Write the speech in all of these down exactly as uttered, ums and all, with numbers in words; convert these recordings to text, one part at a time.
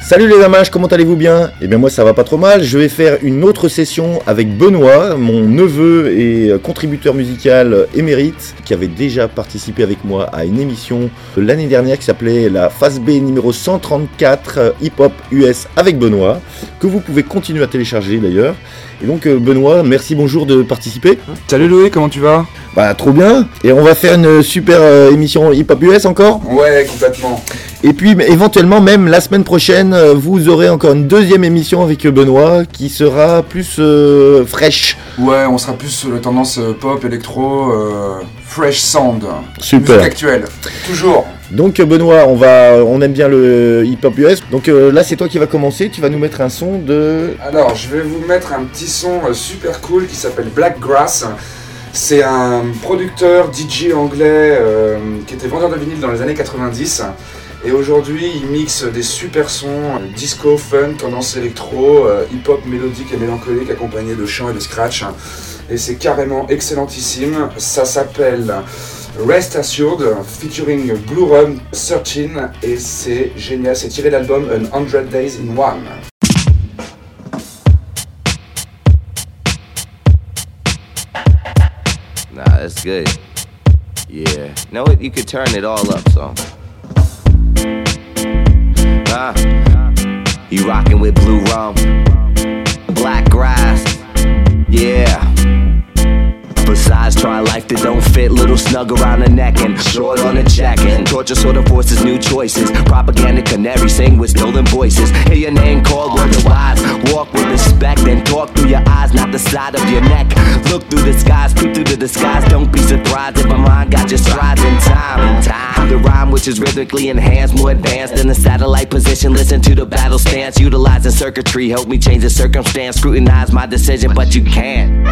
Salut les amages, comment allez-vous bien? Eh bien moi ça va pas trop mal, je vais faire une autre session avec Benoît, mon neveu et contributeur musical émérite, qui avait déjà participé avec moi à une émission l'année dernière qui s'appelait la Phase B numéro cent trente-quatre Hip Hop U S avec Benoît, que vous pouvez continuer à télécharger d'ailleurs. Et donc Benoît, merci, bonjour de participer. Salut Louis, comment tu vas? Bah trop bien. Et on va faire une super euh, émission Hip Hop U S encore. Ouais, complètement. Et puis éventuellement même la semaine prochaine, vous aurez encore une deuxième émission avec Benoît qui sera plus euh, fraîche. Ouais, on sera plus sur la tendance pop, électro, euh, fresh sound. Super. Musique actuelle, toujours. Donc Benoît, on va, on aime bien le hip-hop U S. Donc euh, là, c'est toi qui vas commencer. Tu vas nous mettre un son de. Alors, je vais vous mettre un petit son euh, super cool qui s'appelle Black Grass. C'est un producteur D J anglais euh, qui était vendeur de vinyle dans les années quatre-vingt-dix. Et aujourd'hui, il mixe des super sons euh, disco, funk, tendance électro, euh, hip-hop mélodique et mélancolique accompagné de chant et de scratch. Et c'est carrément excellentissime. Ça s'appelle Rest Assured, featuring Blue Rum thirteen, et c'est génial, c'est tiré de l'album An Hundred Days in One. Nah, that's good. Yeah. No, you could turn it all up, so. Ah, you rockin' with Blue Rum, Black Grass, yeah. Besides, try life that don't fit. Little snug around the neck and short on the jacket. Torture sort of forces new choices. Propaganda canary sing with stolen voices. Hear your name called, word the wise. Walk with respect and talk through your eyes, not the side of your neck. Look through the skies, peek through the disguise. Don't be surprised if my mind got your strides in time. In time, the rhyme which is rhythmically enhanced, more advanced than the satellite position. Listen to the battle stance, utilizing circuitry. Help me change the circumstance. Scrutinize my decision, but you can't.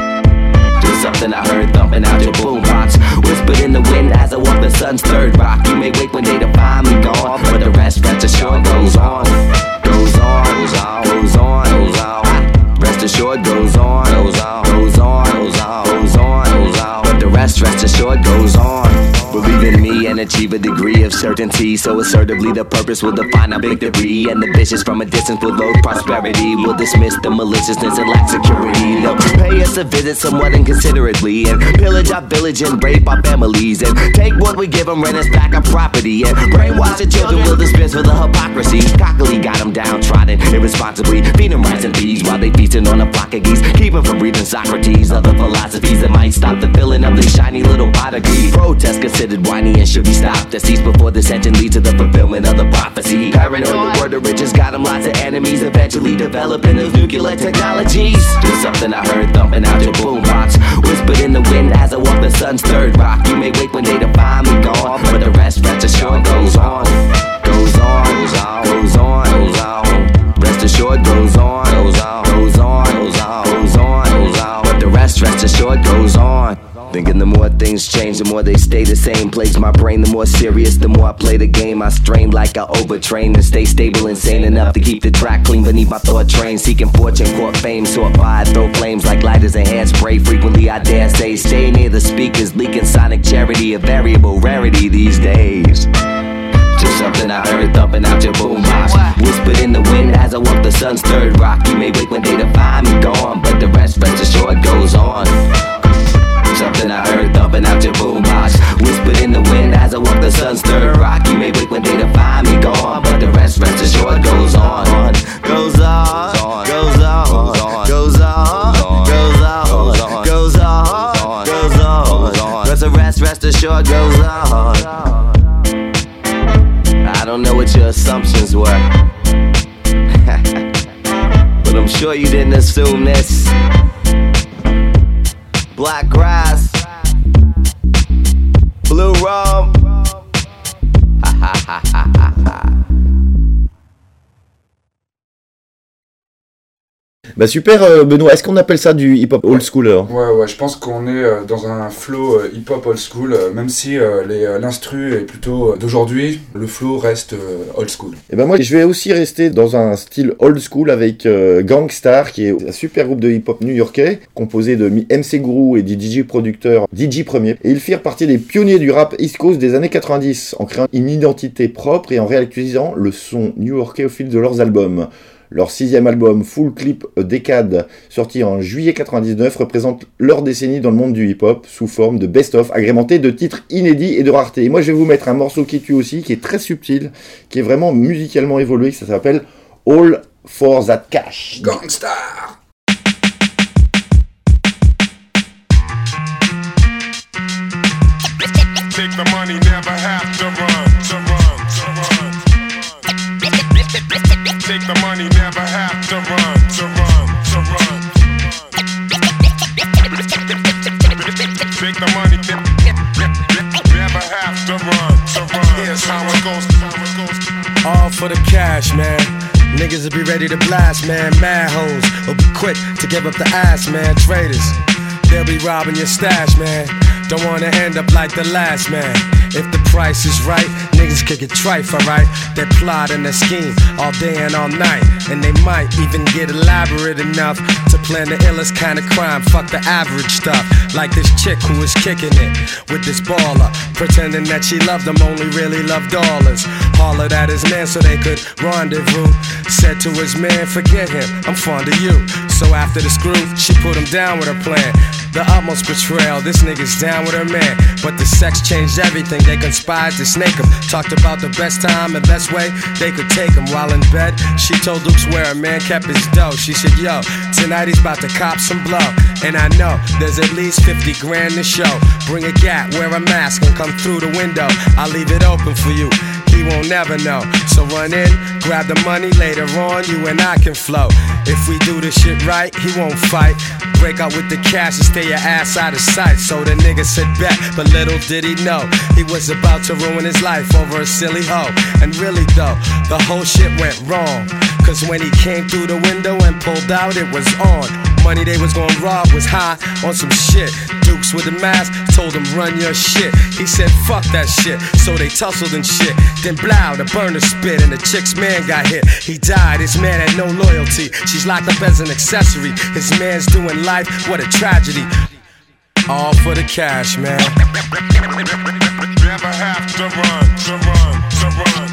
Do something I heard thumping out your boombox. Whispered in the wind as I walk the sun's third rock. You may wait one day to find me gone, but the rest, rest assured, goes on. Goes on, goes on, goes on, goes on. Rest assured, goes on, goes on, goes on, goes on, goes on, goes on. But the rest, rest assured, goes on. Believe in me and achieve a degree of certainty. So assertively the purpose will define our victory. And the vicious from a distance will load prosperity. Will dismiss the maliciousness and lack security. They'll pay us a visit somewhat inconsiderately, and pillage our village and rape our families, and take what we give them, rent us back our property, and brainwash the children will dispense for the hypocrisy. Cockily got them downtrodden irresponsibly, feed them rice and peas while they feasting on a flock of geese. Keep them from breathing Socrates, other philosophies that might stop the filling of these shiny little prodigies. Protest considered whiny and should be stopped. That cease before dissension leads to the fulfillment of the prophecy. Paranoid, the word of riches got them lots of enemies, eventually developing those nuclear technologies. Do something I heard thumping out your boombox. Whispered in the wind as I walk the sun's third rock. You may wait one day to find me gone, but the rest, rest assured, goes on. Goes on, goes on, goes on, goes on. Rest assured, goes on, goes on, goes on, goes on, goes on, goes on. But the rest, rest assured, goes on. Thinking the more things change, the more they stay the same. Plagues my brain, the more serious, the more I play the game. I strain like I overtrain to stay stable, insane enough to keep the track clean beneath my thought train. Seeking fortune, court fame, sought by, throw flames like lighters and hand spray. Frequently I dare say, stay near the speakers, leaking sonic charity, a variable rarity these days. Just something I heard thumping out your boombox. Whispered in the wind as I walk the sun's third rock. You may wait one day to find me gone, but the rest, rest assured, goes on. Something I heard thumping out your boombox. Whispered in the wind as I walk the sun's third rock. You may wait one day to find me gone, but the rest, rest assured, goes on. Goes on, goes on, goes on, goes on, goes on, goes on. But the rest, rest assured, goes on. I don't know what your assumptions were, but I'm sure you didn't assume this. Black Grass, Blue Rum. Ha ha ha ha ha ha. Bah super euh, Benoît, est-ce qu'on appelle ça du hip-hop old school alors ? Ouais, ouais, je pense qu'on est euh, dans un flow euh, hip-hop old school, euh, même si euh, les, euh, l'instru est plutôt euh, d'aujourd'hui, le flow reste euh, old school. Et ben moi je vais aussi rester dans un style old school avec euh, Gang Starr, qui est un super groupe de hip-hop new-yorkais, composé de M C Guru et du D J producteur D J Premier. Et ils firent partie des pionniers du rap East Coast des années quatre-vingt-dix, en créant une identité propre et en réactualisant le son new-yorkais au fil de leurs albums. Leur sixième album, Full Clip A Decade, sorti en juillet quatre-vingt-dix-neuf, représente leur décennie dans le monde du hip-hop, sous forme de best-of, agrémenté de titres inédits et de raretés. Et moi je vais vous mettre un morceau qui tue aussi, qui est très subtil, qui est vraiment musicalement évolué, ça s'appelle All for That Cash. Gang Starr. Take the money, never have to run, to run, to run. Take the money, never have to run, to run, to run. Take the money, never have to run, to run. Here's how it goes, how it goes. All for the cash, man. Niggas will be ready to blast, man. Mad hoes will be quick to give up the ass, man. Traitors, they'll be robbing your stash, man. Don't wanna end up like the last man. If the price is right, niggas could get trife, alright? They plot and they scheme all day and all night. And they might even get elaborate enough to plan the illest kind of crime. Fuck the average stuff. Like this chick who was kicking it with this baller, pretending that she loved him, only really loved dollars. Hollered at his man so they could rendezvous. Said to his man, forget him, I'm fond of you. So after the screw, she put him down with her plan. The utmost betrayal, this nigga's down with her man. But the sex changed everything, they conspired to snake him. Talked about the best time and best way they could take him. While in bed, she told Dukes where a man kept his dough. She said, yo, tonight he's about to cop some blow. And I know there's at least fifty grand to show. Bring a gat, wear a mask and come through the window. I'll leave it open for you, he won't never know. So run in, grab the money, later on you and I can flow. If we do this shit right, he won't fight. Break out with the cash and stay your ass out of sight. So the nigga said bet, but little did he know he was about to ruin his life over a silly hoe. And really though, the whole shit went wrong, cause when he came through the window and pulled out, it was on. Money they was gonna rob was high on some shit. Dukes with the mask told him run your shit. He said fuck that shit, so they tussled and shit. Then blow, the burner spit and the chick's man got hit. He died, his man had no loyalty. She's locked up as an accessory. His man's doing life, what a tragedy. All for the cash, man. Never have to run, to run, to run.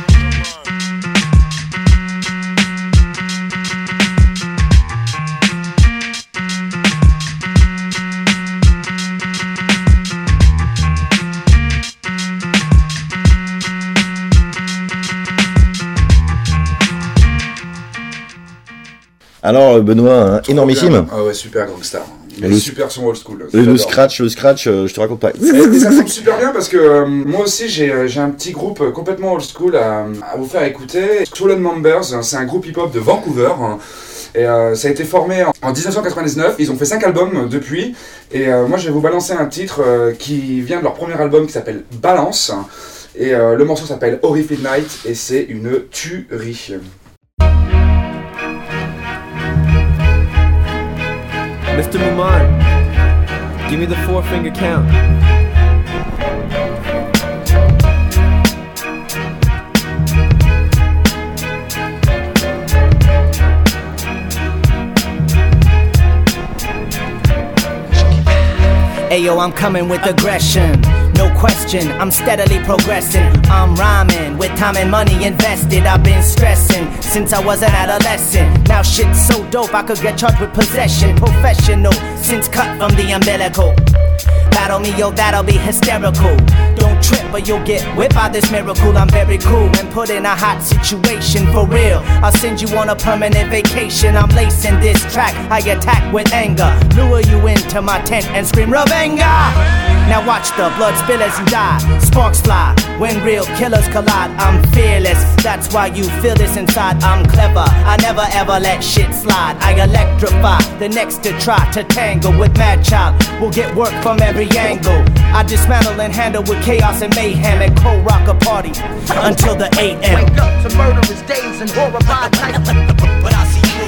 Alors Benoît, hein, énormissime. Ah ouais, super Gang Starr. Le, le super son old school. Le, le scratch, le scratch, euh, je te raconte pas. Et, et ça sonne super bien parce que euh, moi aussi j'ai, j'ai un petit groupe complètement old school à, à vous faire écouter. Stolen Members, c'est un groupe hip-hop de Vancouver. Et euh, ça a été formé en, en dix-neuf cent quatre-vingt-dix-neuf, ils ont fait cinq albums depuis. Et euh, moi je vais vous balancer un titre euh, qui vient de leur premier album qui s'appelle Balance. Et euh, le morceau s'appelle Horrified Night et c'est une tuerie. Mister Mumon, give me the four finger count. Ayo, I'm coming with aggression. No question, I'm steadily progressing. I'm rhyming with time and money invested. I've been stressing since I was an adolescent. Now shit's so dope I could get charged with possession. Professional, since cut from the umbilical. Battle me, yo, that'll be hysterical. Don't trip or you'll get whipped by this miracle. I'm very cool and put in a hot situation for real. I'll send you on a permanent vacation. I'm lacing this track, I attack with anger. Lure you into my tent and scream Revenga. Now watch the blood spill as you die. Sparks fly when real killers collide. I'm fearless, that's why you feel this inside. I'm clever, I never ever let shit slide. I electrify the next to try to tangle with Mad Child. We'll get work from every angle. I dismantle and handle with chaos and mayhem and cold rock a party until the eight a.m. Wake up to murderous days and horrified nights. But I see you.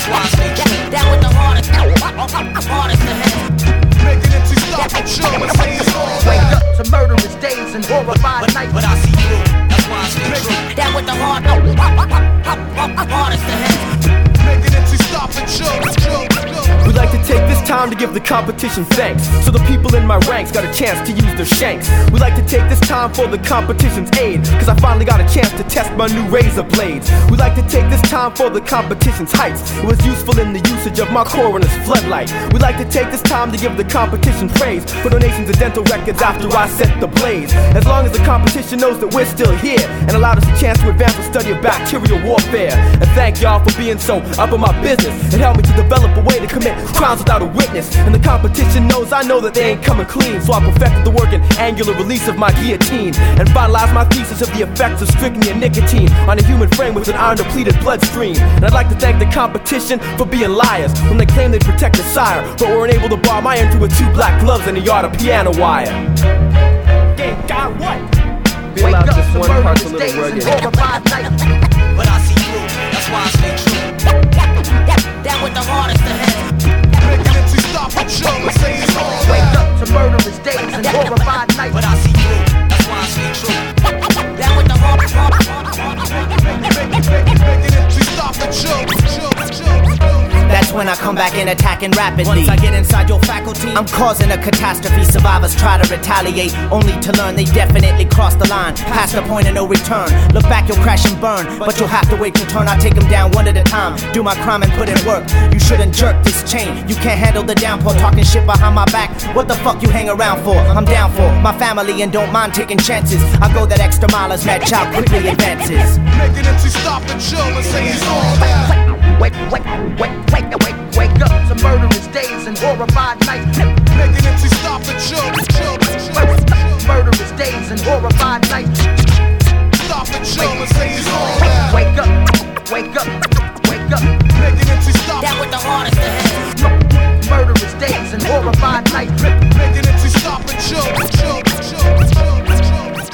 That's why I stay true. Down with the hardest, hardest to handle. Making it to stop and show and say it's all Wake that. up to murderous days and horrified nights. But I see through. That's why I stay true. Down with the hard, hardest to handle. Making it to stop and show, show, show. We like to take this time to give the competition thanks, so the people in my ranks got a chance to use their shanks. We like to take this time for the competition's aid, cause I finally got a chance to test my new razor blades. We like to take this time for the competition's heights. It was useful in the usage of my coroner's floodlight. We like to take this time to give the competition praise for donations of dental records after I set the blaze. As long as the competition knows that we're still here and allowed us a chance to advance the study of bacterial warfare. And thank y'all for being so up in my business. It helped me to develop a way to commit crimes without a witness. And the competition knows I know that they ain't coming clean, so I perfected the work and angular release of my guillotine and vitalized my thesis of the effects of strychnine and nicotine on a human frame with an iron depleted bloodstream. And I'd like to thank the competition for being liars when they claim they'd protect the sire, but weren't able to bar my entry with two black gloves and a yard of piano wire. Game God, what? Be Wake allowed up just to one part's a murderous little days and rugged. horrified nights. But I see through. That's why I stay true. Down with the hardest to handle. Making it to stop and show and say it's all that. Wake up to murderous days and horrified nights. But I see through. That's why I stay true. Down with the hardest. Making it to stop and show, show, show, show. That's when I come back in attacking rapidly. Once I get inside your faculty, I'm causing a catastrophe. Survivors try to retaliate, only to learn they definitely crossed the line, past the point of no return. Look back, you'll crash and burn, but you'll have to wait your turn. I take them down one at a time, do my crime and put in work. You shouldn't jerk this chain, you can't handle the downpour. Talking shit behind my back, what the fuck you hang around for? I'm down for my family and don't mind taking chances. I go that extra mile as that child quickly advances. Making it to stop and show and say it's all that. Wake, wake, wake, wake, wake, wake up to murderous days and horrified nights. Making it to stop and show, show, show. Murderous days and horrified nights. Stop and show and say it's all that. Wake up, wake up, wake up. Making it to stop. Down with the hardest to handle. Murderous days and horrified nights. Making it to stop and show, show, show, show, show, show.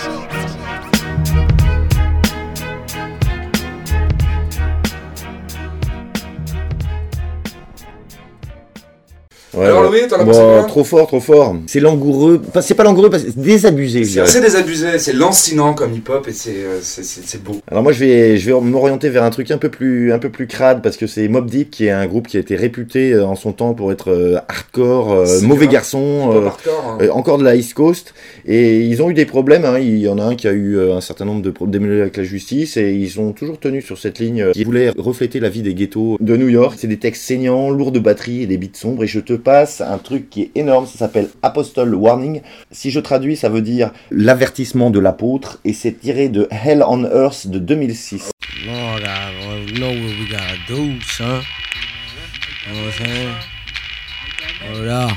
Ouais, Alors, ouais. Louis, t'en as Bon, pensé quoi? trop fort, trop fort. C'est langoureux. Enfin, c'est pas langoureux, parce que c'est désabusé. je C'est dirais. assez désabusé, c'est lancinant comme hip-hop et c'est, euh, c'est, c'est, c'est beau. Alors moi, je vais, je vais m'orienter vers un truc un peu plus, un peu plus crade, parce que c'est Mobb Deep, qui est un groupe qui a été réputé euh, en son temps pour être euh, hardcore, euh, C'est mauvais grave. garçon, Hip-hop euh, hardcore, hein. euh, encore de la East Coast, et ils ont eu des problèmes. Hein. Il y en a un qui a eu euh, un certain nombre de problèmes avec la justice, et ils ont toujours tenu sur cette ligne euh, qui voulait refléter la vie des ghettos de New York. C'est des textes saignants, lourds de batterie et des beats sombres, et je te passe un truc qui est énorme, ça s'appelle Apostle Warning. Si je traduis, ça veut dire l'avertissement de l'apôtre, et c'est tiré de Hell on Earth de deux mille six. Lord, I don't know what we gotta do, son. You know what I'm saying? Hold up.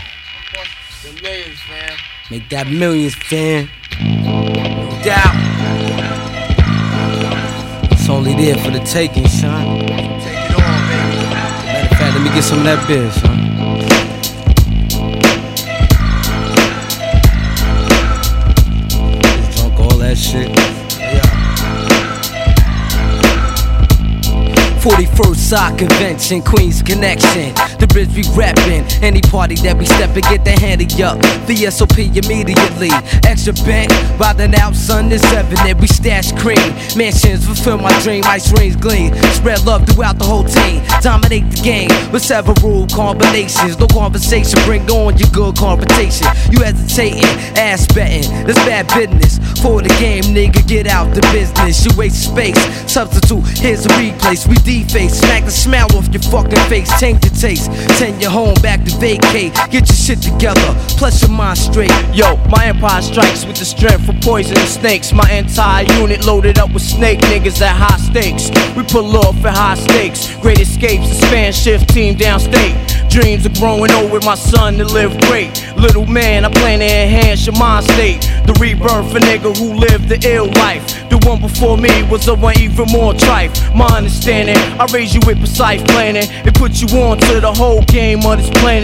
Make that millions, fam. No doubt. It's only there for the taking, son. Take it on, baby. Matter of fact, let me get some of that biz, son. Just drunk all that shit. Yeah. forty-first Side Convention, Queens Connection. The bridge we rapping. Any party that we steppin', get the handy up. The S O P immediately. Extra bent, riding out, sun is seven, and we stash cream. Mansions fulfill my dream, ice rings gleam. Spread love throughout the whole team. Dominate the game with several combinations. No conversation, bring on your good confrontation. You hesitating, ass betting, that's bad business. For the game, nigga, get out the business. You waste space, substitute, here's a replace. We deface, smack the smile off your fucking face. Change your taste, send you home back to vacate. Get your shit together, plus your mind straight. Yo, my empire strikes with the strength of poisonous snakes. My entire unit loaded up with snake niggas at high stakes. We pull off at high stakes. Great escapes, the span shift team downstate. Dreams of growing old with my son to live great. Little man, I plan to enhance your mind state. The rebirth for nigga who lived the ill life. The one before me was a one even more trife. My understanding, I raise you with precise planning. It put you on to the whole game of this planet.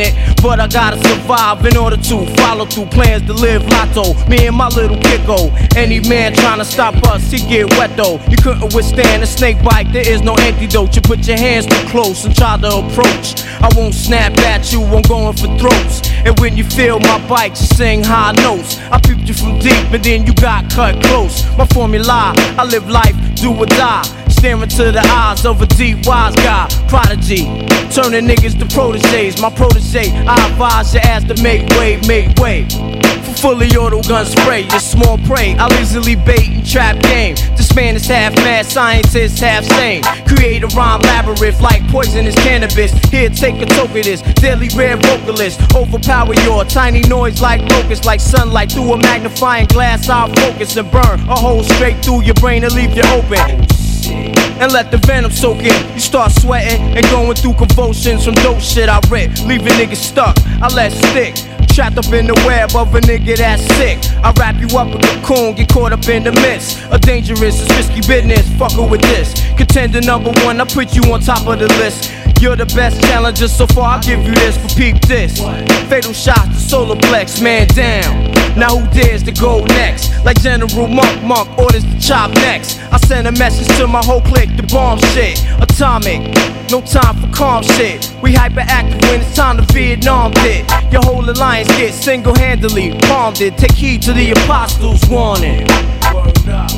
but I gotta survive in order to follow through plans to live lotto. Me and my little kicko. Any man trying to stop us, he get wet though. You couldn't withstand a snake bite, there is no antidote. You put your hands too close and try to approach. I won't snap at you, I'm going for throats. And when you feel my bite, you sing high notes. I peeped you from deep and then you got cut close. My formula, I live life, do or die. Staring to the eyes of a deep wise guy, prodigy, turning niggas to proteges. My protege, I advise your ass to make way, make way. For fully auto gun spray, your small prey. I'll easily bait and trap game. This man is half mad, scientist half sane. Create a rhyme labyrinth like poisonous cannabis. Here, take a toke of this, deadly rare vocalist. Overpower your tiny noise like locusts, like sunlight through a magnifying glass. I'll focus and burn a hole straight through your brain and leave you open. And let the venom soak in. You start sweating and going through convulsions from dope shit I rip, leaving niggas stuck. I let stick, trapped up in the web of a nigga that's sick. I wrap you up in a cocoon, get caught up in the midst. A dangerous, it's risky business, fuckin' with this. Contender number one, I put you on top of the list. You're the best challenger so far, I'll give you this, but peep this. Fatal shots to solar plex, man down. Now who dares to go next? Like General Monk, Monk orders to chop next. I send a message to my whole clique, the bomb shit. Atomic, no time for calm shit. We hyperactive when it's time to Vietnam pit. Your whole alliance gets single-handedly palmed it. Take heed to the apostles' warning. Word up.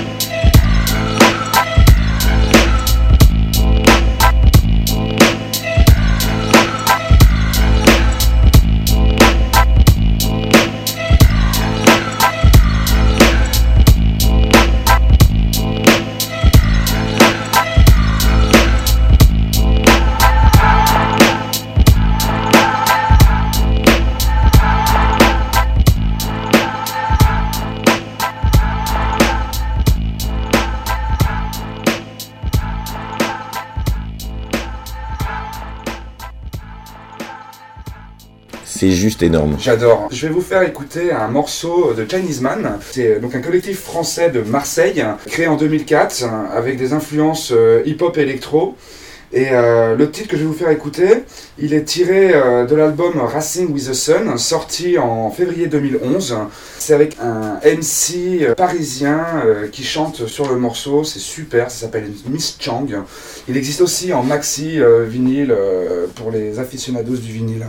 C'est juste énorme. J'adore. Je vais vous faire écouter un morceau de Chinese Man. C'est donc un collectif français de Marseille, créé en deux mille quatre, avec des influences hip-hop et électro. Et euh, le titre que je vais vous faire écouter, il est tiré euh, de l'album Racing with the Sun, sorti en février deux mille onze. C'est avec un M C parisien euh, qui chante sur le morceau, c'est super, ça s'appelle Miss Chang. Il existe aussi en maxi euh, vinyle euh, pour les aficionados du vinyle.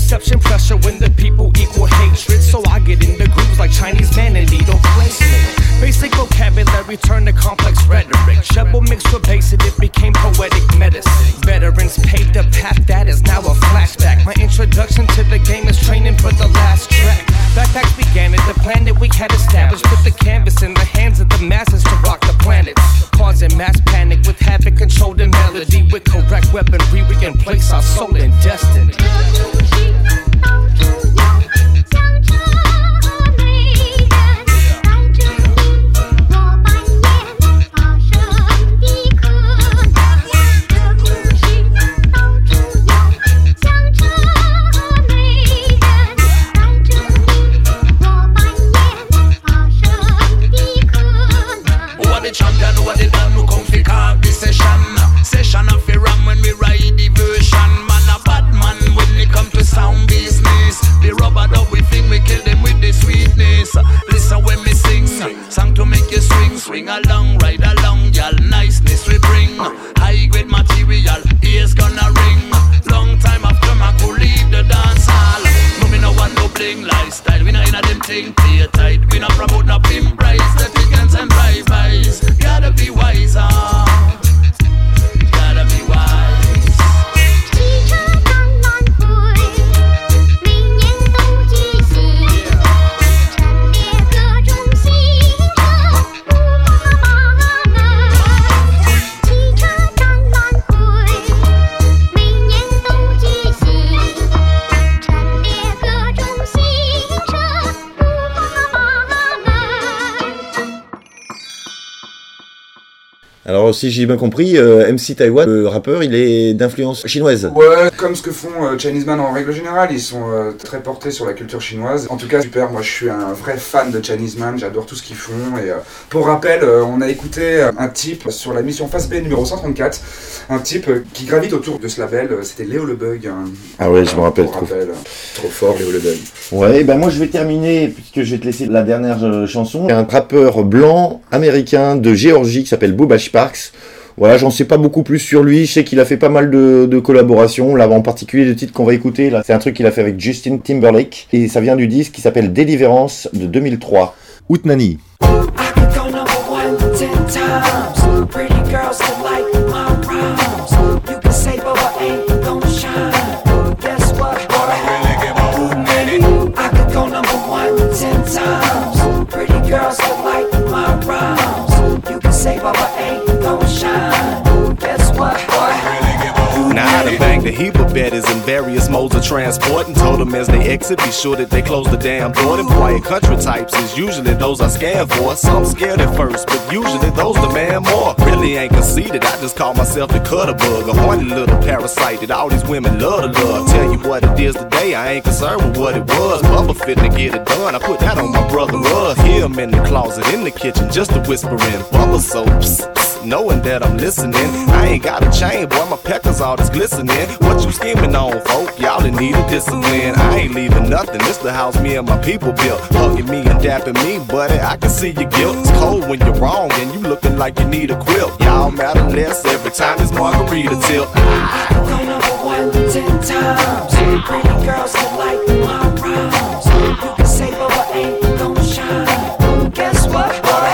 perception pressure when the people equal hatred. So I get in the grooves like Chinese man and needle placement. Basic vocabulary turned to complex rhetoric. Treble mixed with bass and it became poetic medicine. Veterans paved a path that is now a flashback. My introduction to the game is training for the last track. Backpacks began at the plan that we had established. Put the canvas in the hands of the masses to rock the planet. Causing mass panic with havoc, controlled and melody. With correct weaponry, we can place our soul in destiny. Session of the ram when we ride the version. Man a bad man when it come to sound business. The rubber dub we think we kill them with the sweetness. Listen when me sing, song to make you swing. Swing along, ride along, y'all niceness we bring. High grade material, ears gonna ring. Long time after I could leave the dance hall. No me no want no bling lifestyle. We not in a them thing, play tight. We not promote no pimp price. The chickens and drive-bys. Gotta be wiser. Alors si j'ai bien compris, euh, M C Taiwan, le rappeur, il est d'influence chinoise. Ouais, comme ce que font euh, Chinese Man en règle générale, ils sont euh, très portés sur la culture chinoise. En tout cas, super, moi je suis un vrai fan de Chinese Man, j'adore tout ce qu'ils font. Et euh, pour rappel, euh, on a écouté un type sur la mission Phase B numéro cent trente-quatre, un type euh, qui gravite autour de ce label, euh, c'était Léo Le Bug. Hein. Ah ouais, je me rappelle trop. Rappel, trop fort, Léo Le Bug. Ouais, ben moi je vais terminer, puisque je vais te laisser la dernière euh, chanson. Un rappeur blanc américain de Géorgie qui s'appelle Booba Sparks. Voilà, j'en sais pas beaucoup plus sur lui. Je sais qu'il a fait pas mal de, de collaborations. Là, en particulier, le titre qu'on va écouter, là, c'est un truc qu'il a fait avec Justin Timberlake. Et ça vient du disque qui s'appelle Deliverance de deux mille trois. Outnani. The Heber betters in various modes of transport and told them as they exit, be sure that they close the damn door. Them quiet country types is usually those I scan for. Some scared at first, but usually those demand more. Really ain't conceited, I just call myself the cutter bug. A horny little parasite that all these women love to love. Tell you what it is today, I ain't concerned with what it was. Bubba fitting to get it done, I put that on my brother Russ. Hear him in the closet, in the kitchen, just a whispering. Bubba so psst, psst, knowing that I'm listening. I ain't got a chain, boy, my peckers all this glistening. What you scheming on, folk? Y'all in need of discipline. I ain't leaving nothing, this the house me and my people built. Hugging me and dapping me, buddy, I can see your guilt. It's cold when you're wrong and you looking like you need a quilt. Y'all matter less every time this margarita tilt. I could go number one ten times. Pretty girls that like my rhymes. You can say Bubba ain't gonna shine. Guess what, boy?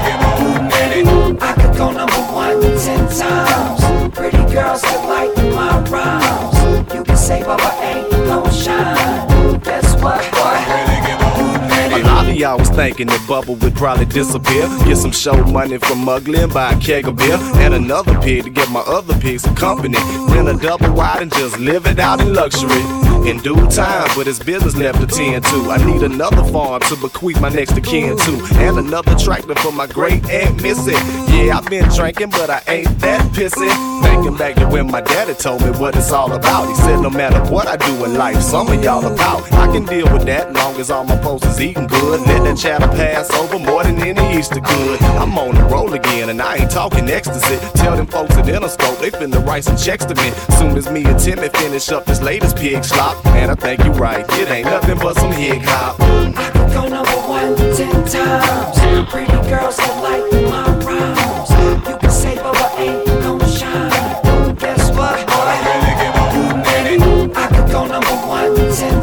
I could go number one ten times. Pretty girls that like my rhymes. You can say Bubba ain't gonna shine. Guess what, boy? A lot of y'all was thinking that Bubba would probably disappear. Get some show money from Ugly and buy a keg of beer. And another pig to get my other pigs some company. Rent a double wide and just live it out in luxury. In due time, but it's business left to tend to. I need another farm to bequeath my next of kin to. And another tractor for my great aunt Missy. Yeah, I've been drinking, but I ain't that pissy. Thinking back to when my daddy told me what it's all about. He said no matter what I do in life, some of y'all about. I can deal with that long as all my folks is eating good. Let that chatter pass over more than any Easter good. I'm on the roll again and I ain't talking ecstasy. Tell them folks at Interscope they finna write some checks to me. Soon as me and Timmy finish up this latest pig slop. Man, I think you right, it ain't nothing but some hip hop. I could go number one ten times. Pretty girls that like my rhymes. You can say Bubba ain't gonna shine. Guess what, boy? I could go number one ten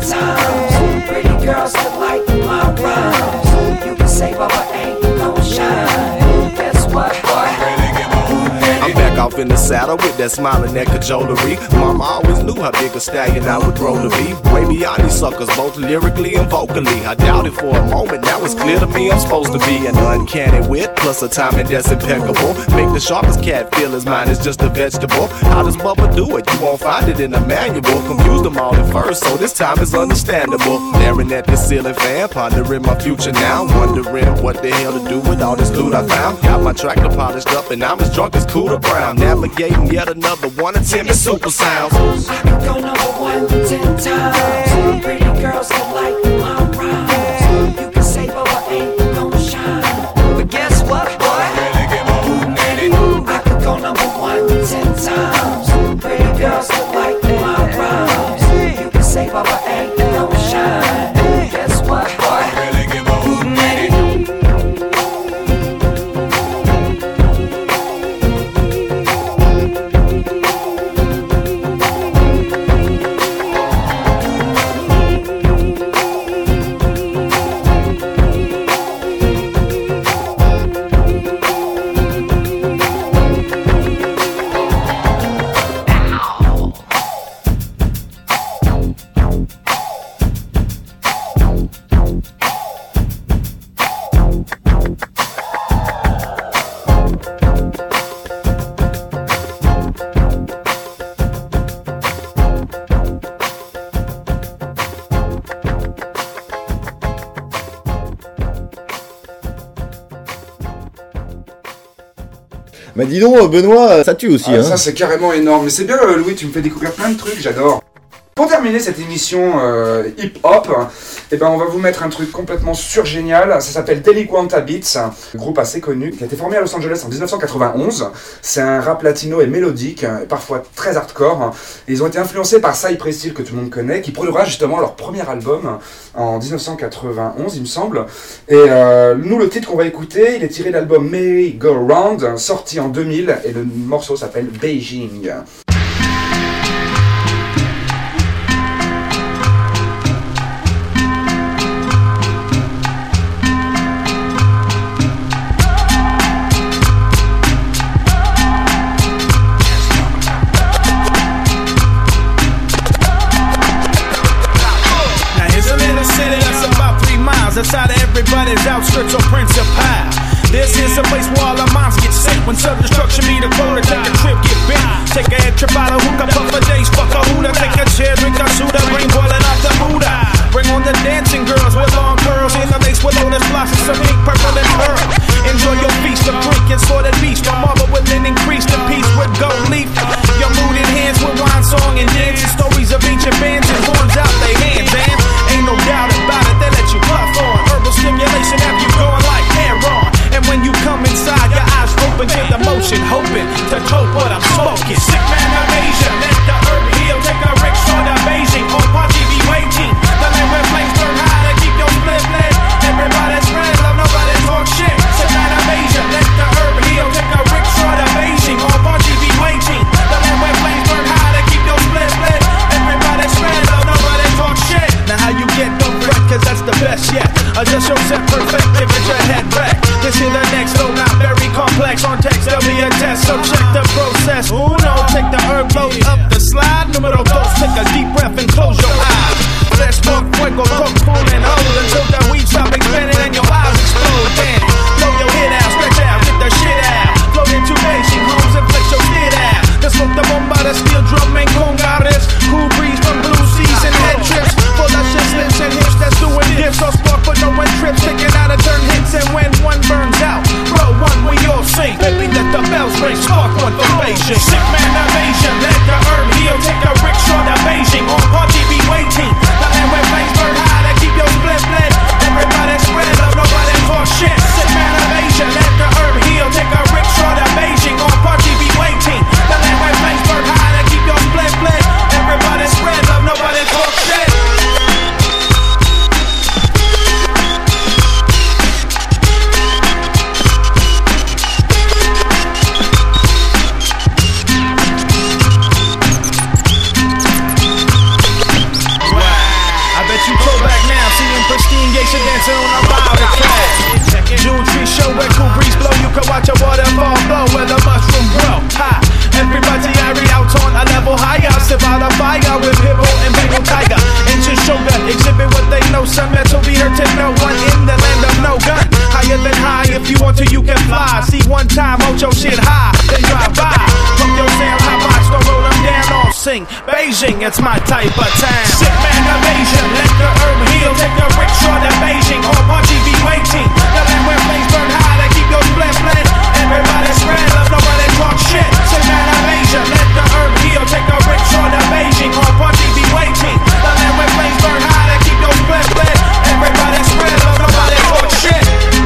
in the saddle with that smiling neck cajolery. Mama always knew how big a stallion I would grow to be. Way beyond these suckers, both lyrically and vocally. I doubted for a moment, now it's clear to me I'm supposed to be an uncanny wit, plus a timing that's impeccable. Make the sharpest cat feel his mind is just a vegetable. How does Bubba do it? You won't find it in a manual. Confused them all at first, so this time is understandable. Staring at the ceiling fan, pondering my future now. Wondering what the hell to do with all this loot I found. Got my tractor polished up and I'm as drunk as Cooter Brown. Navigating yet another one of Timmy's super sounds. I can go number one ten times. Pretty girls don't like my rhymes. You can say Bubba ain't gonna shine, but guess what, boy? I can go number one ten times. Pretty girls don't like my rhymes. You can say Bubba ain't gonna shine, guess what, boy? Bah dis donc Benoît, ça tue aussi ah, hein. Ça c'est carrément énorme, mais c'est bien Louis, tu me fais découvrir plein de trucs, j'adore. Pour terminer cette émission euh, hip-hop, eh ben on va vous mettre un truc complètement surgénial, ça s'appelle Delinquenta Beats, un groupe assez connu qui a été formé à Los Angeles en dix-neuf cent quatre-vingt-onze. C'est un rap latino et mélodique, parfois très hardcore. Et ils ont été influencés par Cypress Hill que tout le monde connaît, qui produira justement leur premier album en dix-neuf cent quatre-vingt-onze il me semble. Et euh, nous le titre qu'on va écouter, il est tiré de l'album Merry Go Round, sorti en deux mille, et le morceau s'appelle Beijing. Outside of everybody's outskirts or principal. This is a place where all our minds get sick. When self-destruction meet a quota, take a trip, get bent. Take a head trip out of hookah, puff a days, fuck a hooter. Take a chair, drink a soda, brain boiling off the Buddha. Bring on the dancing girls with long curls. In the lace with lotus blossoms, some pink, purple, and pearl. Enjoy your feast of drinking sorted beast. My marble with an increased in peace with gold leaf. Your mood enhanced with wine, song, and dancing. Stories of ancient bands and horns out they hands, and ain't no doubt about it, they let you puff on. Herbal stimulation have you going like hair on. And when you come inside, your eyes open to the motion, hoping to cope what I'm smoking. Sick man of Asia, let the herb heal. Take a rickshaw to Beijing, on Pachi be waiting. The land where flames burn high to keep your split lit. Everybody's friends, love nobody talk shit. Sick man of Asia, let the herb heal. Take a rickshaw to Beijing, on Pachi be waiting. The land where flames burn high to keep your split lit. Everybody's friends, love nobody talk shit. Now how you get no wreck, cause that's the best yet. Adjust yourself perfective, get your head back. This is the next, though not very complex. On text, there'll be a test, so check the process. Uno, take the herb load up the slide. Numero dos, take a deep breath and close your eyes. Let's smoke, fuego, coke, full and hold until the weed stop expanding and your eyes explode. Then blow your head out, stretch out, get the shit out. Float into Beijing homes and flex your shit out. The smoke the bomba, the steel drum and congares. Cool breeze from blue seas and head trips. Full of shit, slips and hips that's doing dips. So spark for no one trips, taking out a turn hits. And when one burns out, roll one we all sing. Baby, let the bells ring, spark one for Beijing. Sick man of Asia, let the herb heal. Take a rickshaw to Beijing, on Pachi be waiting. The land where flames burn high, my type of town. Sick man of Asia, let the herb heal. Take a rickshaw to Beijing or Punchy V waiting. The land where flames burn high to keep your split split. Everybody spread love, nobody talk shit. Sick man of Asia, let the herb heal. Take a rickshaw to Beijing or Punchy V waiting. The land where flames burn high to keep your split split. Everybody spread love, nobody talk shit.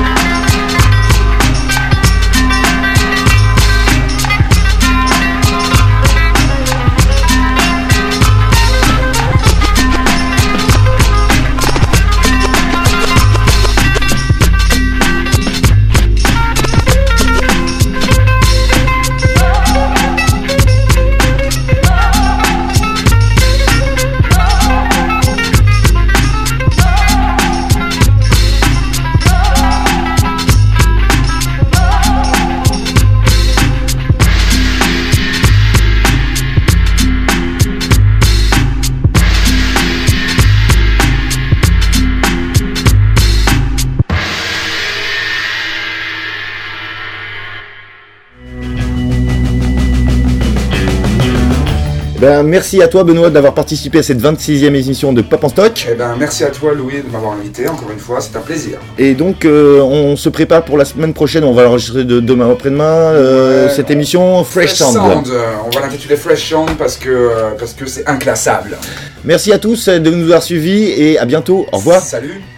Ben, merci à toi Benoît d'avoir participé à cette vingt-sixième émission de Pop en Stock. Eh ben, merci à toi Louis de m'avoir invité encore une fois, c'est un plaisir. Et donc euh, on se prépare pour la semaine prochaine, on va l'enregistrer de demain après-demain, euh, ouais, cette émission Fresh, Fresh Sound. Sound. On va l'intituler Fresh Sound parce que, euh, parce que c'est inclassable. Merci à tous de nous avoir suivis et à bientôt, au revoir. Salut.